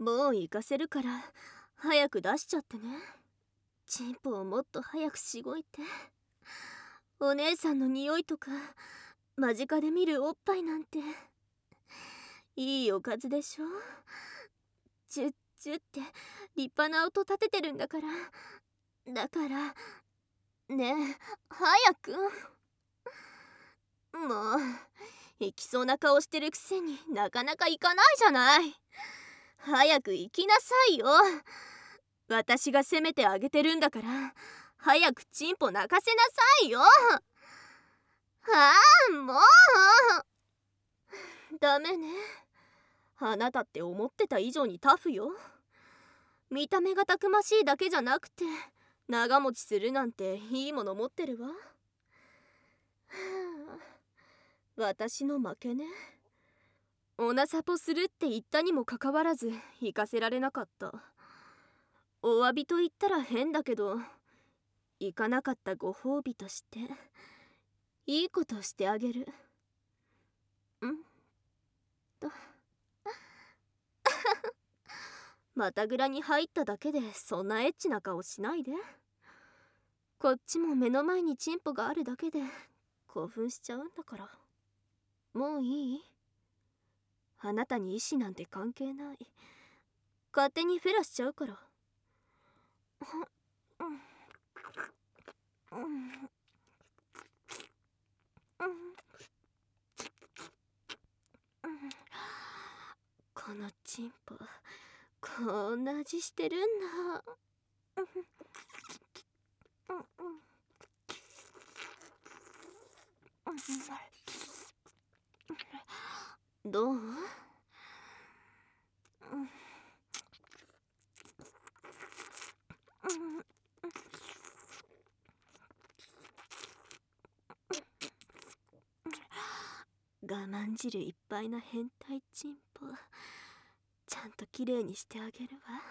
もう行かせるから早く出しちゃってね。チンポをもっと早くしごいて。お姉さんの匂いとか間近で見るおっぱいなんていいおかずでしょ。チュッチュって立派な音立ててるんだから。だからねえ、早く。もう行きそうな顔してるくせになかなか行かないじゃない。早く行きなさいよ。私が責めてあげてるんだから早くチンポ泣かせなさいよ。ああ、もうダメね。あなたって思ってた以上にタフよ。見た目がたくましいだけじゃなくて長持ちするなんていいもの持ってるわ。私の負けね。おなさぽするって言ったにもかかわらず行かせられなかった。お詫びと言ったら変だけど、行かなかったご褒美としていいことしてあげる。んとまたぐらに入っただけでそんなエッチな顔しないで。こっちも目の前にチンポがあるだけで興奮しちゃうんだから。もういい？あなたに意志なんて関係ない。勝手にフェラしちゃうから。このチンポこんな味してるんだ。どう？我慢汁いっぱいな変態チンポちゃんときれいにしてあげるわ。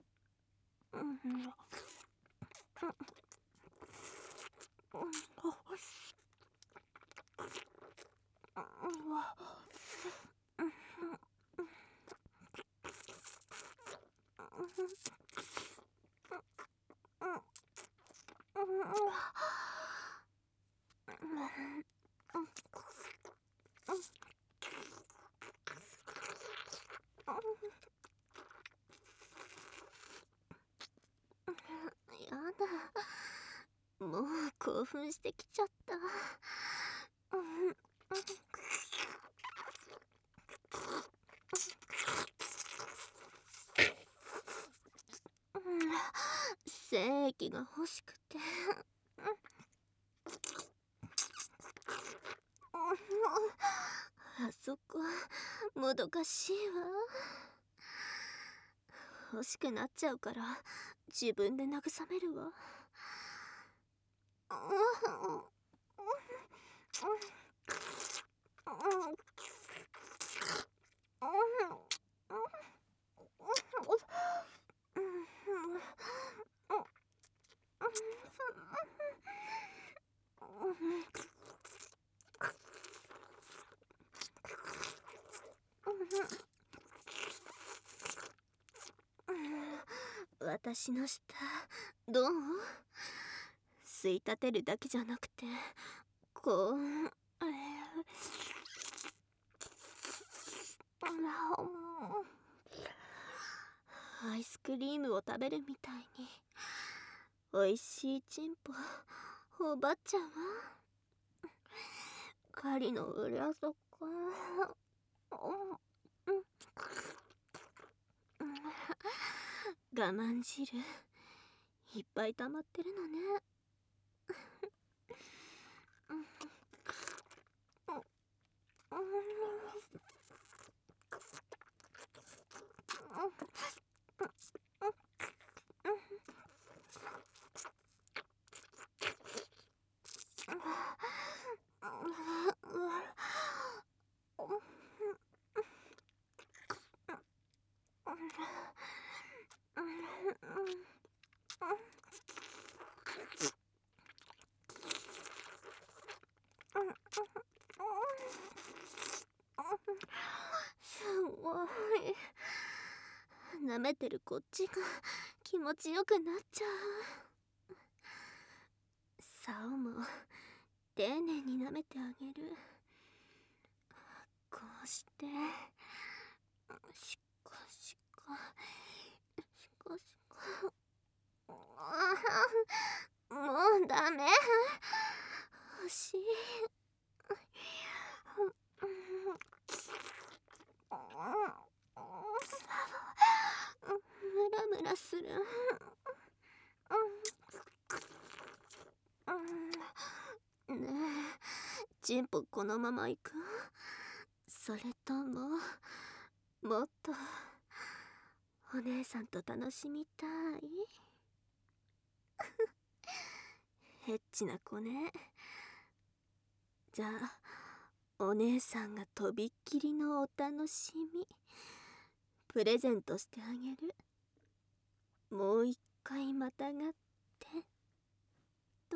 やだ、もう興奮してきちゃった。精液が欲しくて。あそこもどかしいわ。欲しくなっちゃうから自分で慰めるわ。私の舌どう？吸い立てるだけじゃなくてこうアイスクリームを食べるみたいにおいしいチンポほばっちゃうわ。狩りの裏底我慢汁いっぱい溜まってるのね。すごい。 舐めてるこっちが気持ちよくなっちゃう。竿も丁寧に舐めてあげる。こうしてしこしこしこしこ。もうダメ。欲しい。ムラムラする。ねえ、チンポこのまま行く？それとももっとお姉さんと楽しみたい？エッチな子ね。じゃあお姉さんがとびっきりのお楽しみプレゼントしてあげる。もう一回またがってと。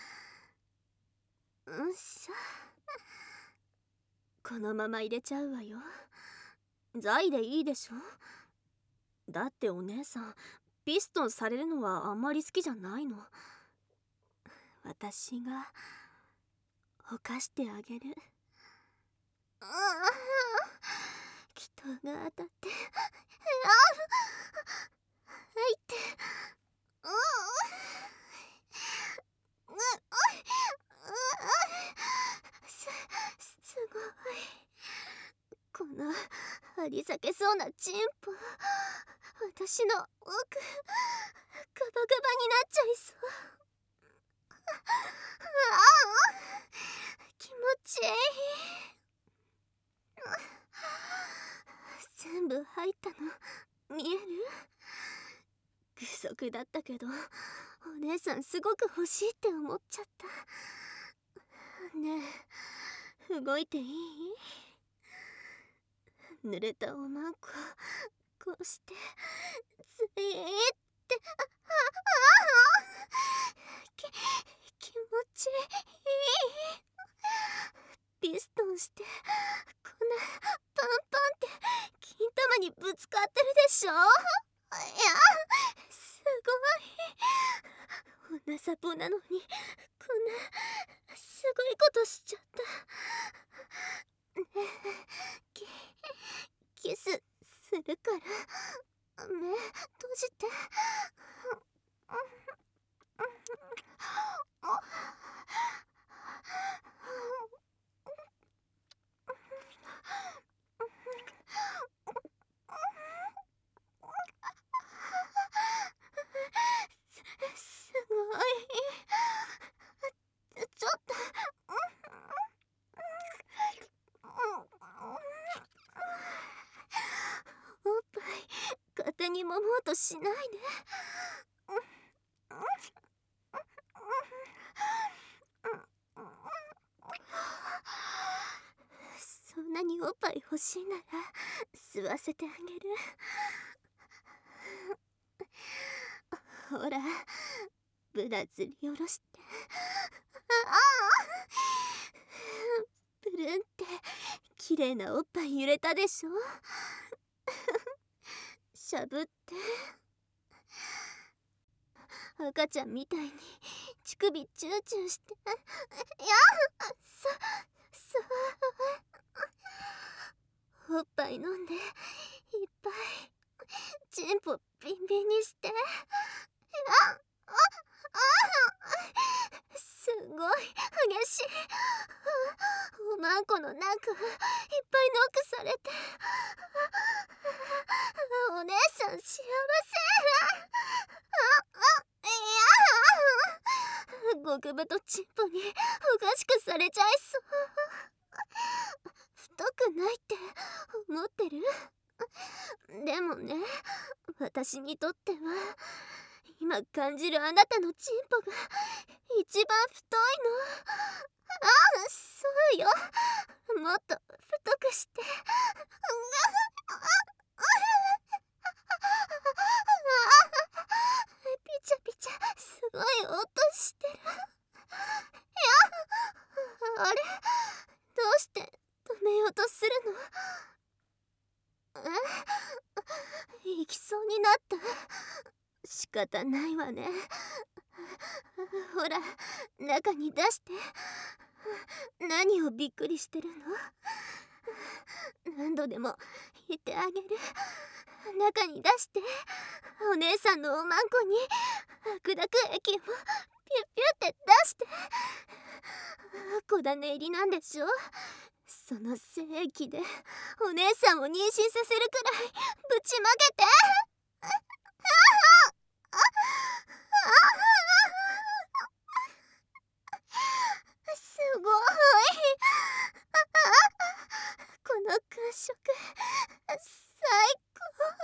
うんしょ。このまま入れちゃうわよ。財でいいでしょ。だってお姉さんピストンされるのはあんまり好きじゃないの。私がほかしてあげる。人が当たって入ってすごい。この張り裂けそうなチンポ、私の奥ガバガバになっちゃいそう。気持ちいい。全部入ったの見える？具足だったけどお姉さんすごく欲しいって思っちゃった。ねえ、動いていい？濡れたおまんここうしてついって気持ちいい。ピストンしてこんなパンパンって金玉にぶつかってるでしょ。いや、すごい。おなさぽなのにこんなすごいことしちゃった。ねえ、キスするから目閉じて。すごい。ちょっとおっぱい勝手に揉もうとしないで。そんなにおっぱい欲しいなら吸わせてあげる。ほら、ブラずり下ろして。プルンって綺麗なおっぱい揺れたでしょ。しゃぶって。赤ちゃんみたいに乳首チューチューして。いや、おっぱい飲んでいっぱいチンポビンビンにして。すごい激しい。おまんこの中いっぱいノックされて。お姉さん幸せ。極太チンポにおかしくされちゃいそう。太くないって思ってる？でもね、私にとっては今感じるあなたのチンポが一番太いの。そうよ。もっと太くして。ピチャピチャすごい音してる。あれ、どうして止めようとするの？行きそうになった。仕方ないわね。ほら、中に出して。何をびっくりしてるの？何度でも言ってあげる。中に出して。お姉さんのおまんこに白濁液をピュッピュって出して。小種入りなんでしょ？その精液でお姉さんを妊娠させるくらいぶちまけて。すごい。この感触最高。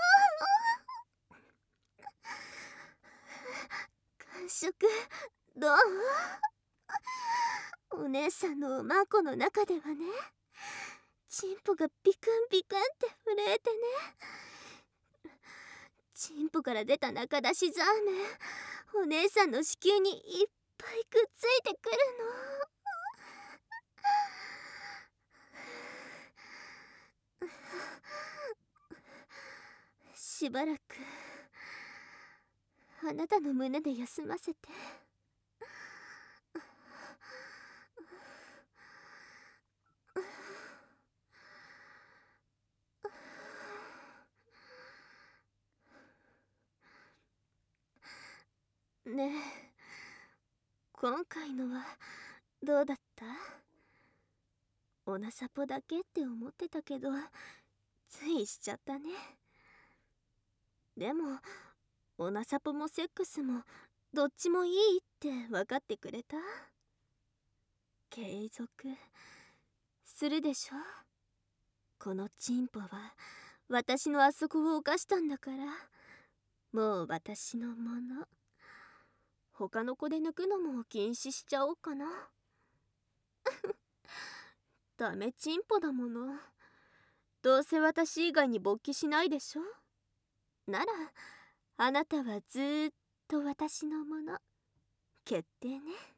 感触どう？お姉さんのおまんこの中ではね、チンポがビクンビクンって震えてね、チンポから出た中出しザーメンお姉さんの子宮にいっぱいくっついてくるの。しばらくあなたの胸で休ませて。ねえ、今回のはどうだった？おなさぽだけって思ってたけど、ついしちゃったね。でもおなさぽもセックスもどっちもいいって分かってくれた？継続するでしょ？このチンポは私のあそこを犯したんだから、もう私のもの。他の子で抜くのも禁止しちゃおうかな。ダメチンポだもの。どうせ私以外に勃起しないでしょ？ならあなたはずーっと私のもの。決定ね。